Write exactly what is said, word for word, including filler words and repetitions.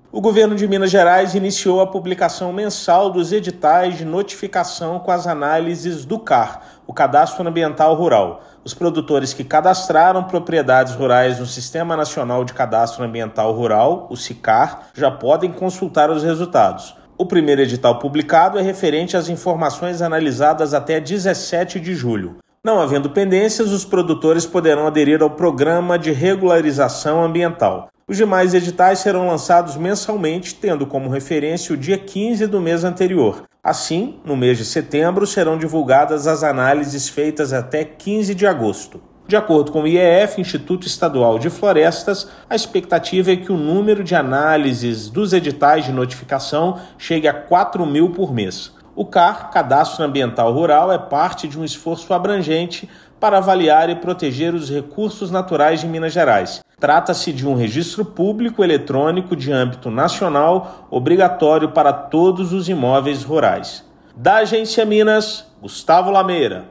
O governo de Minas Gerais iniciou a publicação mensal dos editais de notificação com as análises do C A R, o Cadastro Ambiental Rural. Os produtores que cadastraram propriedades rurais no Sistema Nacional de Cadastro Ambiental Rural, o SICAR, já podem consultar os resultados. O primeiro edital publicado é referente às informações analisadas até dezessete de julho. Não havendo pendências, os produtores poderão aderir ao Programa de Regularização Ambiental. Os demais editais serão lançados mensalmente, tendo como referência o dia quinze do mês anterior. Assim, no mês de setembro, serão divulgadas as análises feitas até quinze de agosto. De acordo com o I E F, Instituto Estadual de Florestas, a expectativa é que o número de análises dos editais de notificação chegue a quatro mil por mês. O C A R, Cadastro Ambiental Rural, é parte de um esforço abrangente para avaliar e proteger os recursos naturais de Minas Gerais. Trata-se de um registro público eletrônico de âmbito nacional, obrigatório para todos os imóveis rurais. Da Agência Minas, Gustavo Lameira.